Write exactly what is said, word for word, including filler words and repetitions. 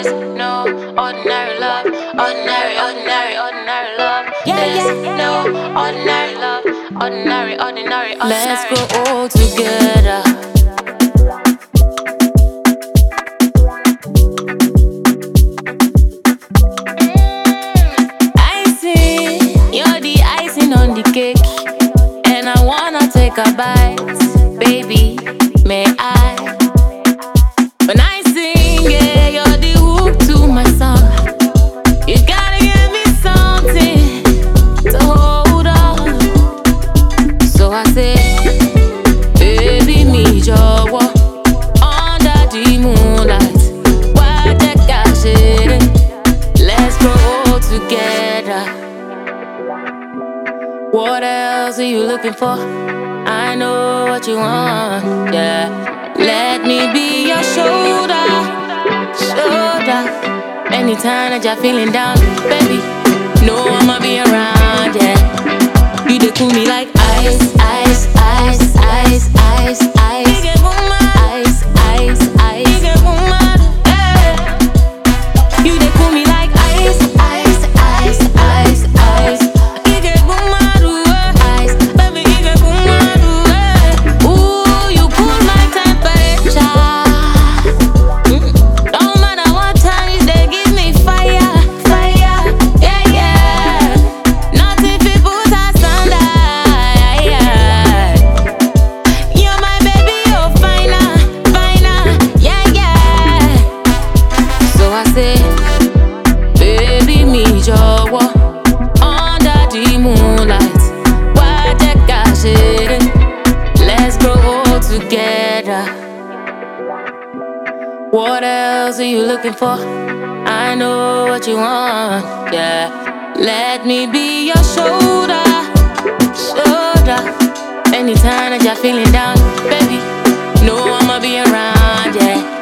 There's no ordinary love, ordinary, ordinary, ordinary love. There's no ordinary love, ordinary, ordinary, ordinary. Let's grow old together. Icing, you're the icing on the cake, and I wanna take a bite, baby. May I? When I sing, yeah, you're the hook to my song. You gotta give me something to hold on. So I say, baby, me jọ̀wọ́, under the moonlight, why the cash it? Let's grow together. What else are you looking for? I know what you want, yeah. Let me be your shoulder, shoulder. Anytime that you're feeling down, baby, know I'ma be around, yeah. You dey cool me like ice, ice, ice, ice, ice, ice. You get woman, ice, ice, ice. You get woman, hey. You dey cool me like ice, ice, ice, ice, ice. You get woman, ooh, ice, baby. You get woman, ooh, hey. Ooh, you cool my temperature. Mm. Don't matter what time you dey give me fire, fire, yeah, yeah. Nothing fit put us under, yeah. You're my baby, oh finer, finer, yeah, yeah. So I say, baby, me jọ̀wọ́, under the moonlight, why the cash it? Let's grow old together. What else are you looking for? I know what you want, yeah. Let me be your shoulder, shoulder. Anytime that you're feeling down, baby, know I'ma be around, yeah.